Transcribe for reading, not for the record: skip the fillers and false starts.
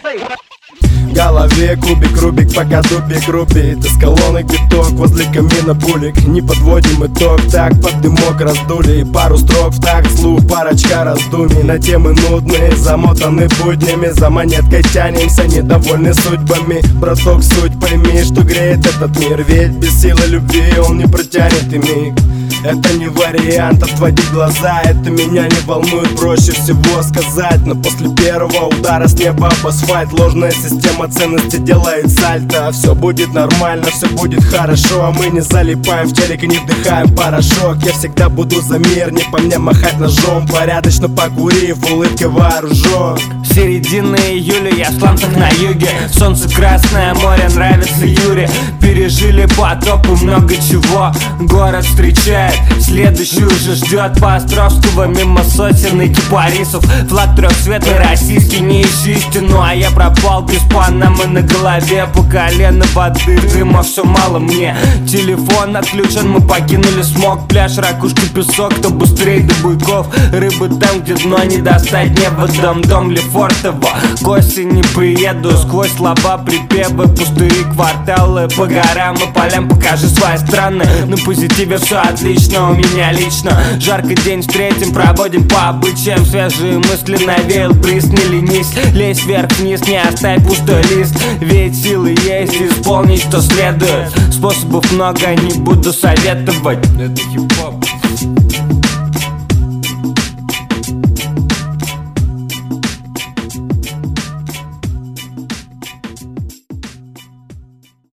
В голове кубик, Рубик, пока дубик рубит. Из колонок биток, возле камина булик. Не подводим итог, так под дымок раздули. И пару строк в такт, слух, парочка раздумий. На темы нудные, замотаны буднями. За монеткой тянемся, недовольны судьбами. Браток, суть пойми, что греет этот мир. Ведь без силы любви он не протянет и миг. Это не вариант отводить глаза. Это меня не волнует, проще всего сказать. Но после первого удара с неба об асфальт ложная система ценностей делает сальто. Все будет нормально, все будет хорошо. А мы не залипаем в телек и не вдыхаем порошок. Я всегда буду за мир, не по мне махать ножом. Порядочно покурив, улыбкой вооружен. Середина июля, я в сланцах на юге. Солнце красное, море нравится Юре. Пережили потоп и много чего. Город встречает, следующий уже ждет. По Островского мимо сосен и кипарисов. Флаг трехцветный российский, не ищи истину. А я пропал без панамы на голове. По колено воды, дыма все мало мне. Телефон отключен, мы покинули смог. Пляж, ракушки, песок, кто быстрее до буйков. Рыбы там, где дно не достать, небо, дом Лефортово. К осени приеду, сквозь слова, припевы, пустые кварталы. По горам и полям покажи свои страны. На позитиве все отлично, у меня лично. Жаркий день встретим, проводим по обычаям. Свежие мысли навеял бриз, не ленись. Лезь вверх-вниз, не оставь пустой лист. Ведь силы есть исполнить, что следует. Способов много, не буду советовать. Это хип-хоп.